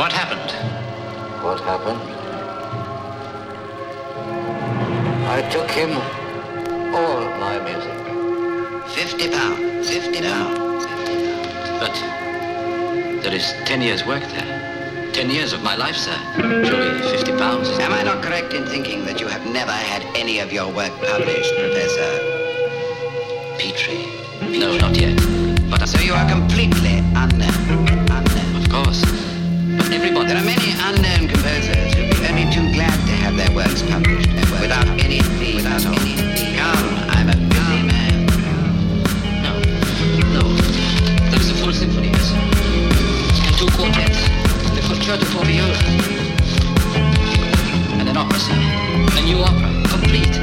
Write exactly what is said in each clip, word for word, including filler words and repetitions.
What happened? What happened? I took him all my music. Fifty pounds. Fifty pounds. But there is ten years' work there. Ten years of my life, sir. Surely fifty pounds is... Am I not correct in thinking that you have never had any of your work published, Professor Petrie? No, not yet. But so you are completely unknown. Unknown. Of course. But everybody... There are many unknown composers who'd be only too glad to have their works published without any fee. Without any fee. Come, I'm a busy man. No. No. There is a full symphony, yes. And two quartets. The Concerto for viola. And an opera, sir. A new opera. Complete.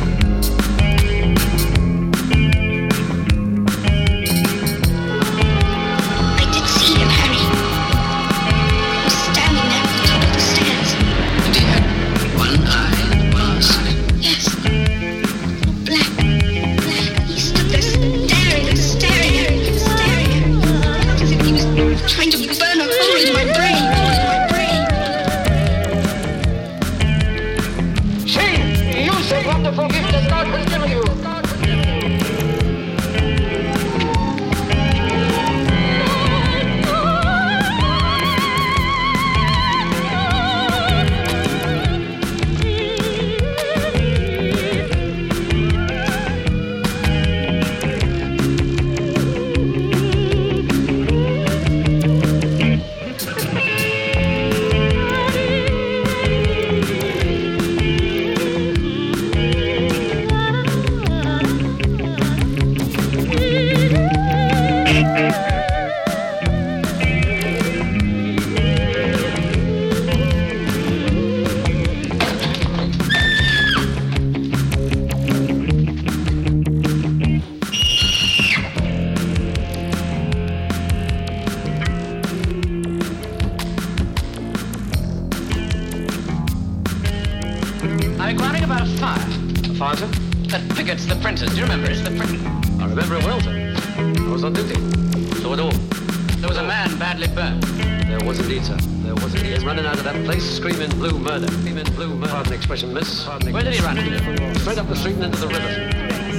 Miss. Where did he run? Straight up the street and into the river.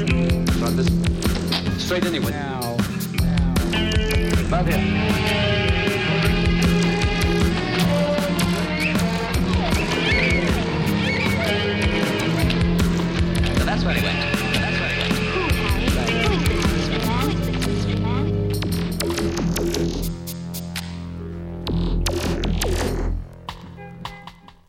Right, this straight anyway. Now, now. About here.